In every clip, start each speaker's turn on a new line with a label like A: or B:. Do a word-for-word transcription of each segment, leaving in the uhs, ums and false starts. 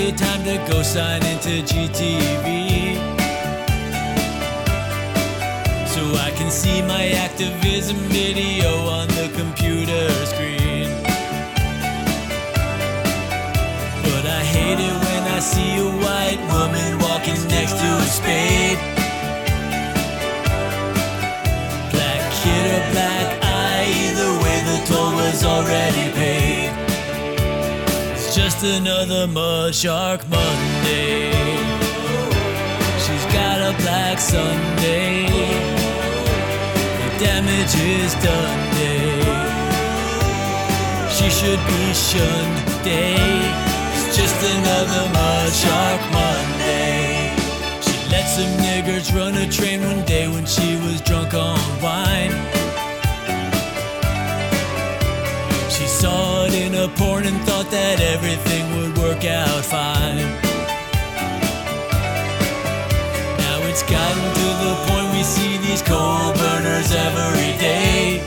A: Monday, time to go sign into G T V, so I can see my activism video on the computer screen. But I hate it when I see a white woman walking next to a spade. Black kid or black eye, either way the toll was already paid. It's just another Mud Shark Monday. She's got a black Sunday. The damage is done day. She should be shunned day. It's just another Mud Shark Monday. She let some niggers run a train one day when she was drunk on wine. She saw it in a porn and thought that everything would work out fine. Now it's gotten to the point we see these coal burners every day.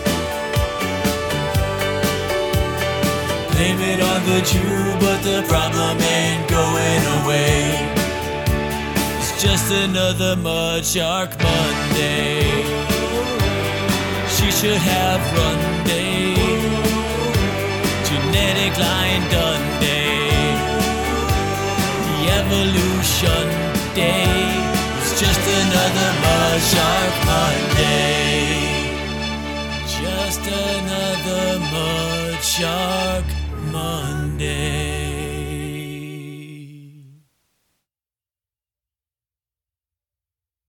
A: Blame it on the Jew, but the problem ain't going away. It's just another Mud Shark Monday. She should have run day. Genetic line done day. The evolution day. It's just another Mud Shark Monday. Just another Mud Shark Monday.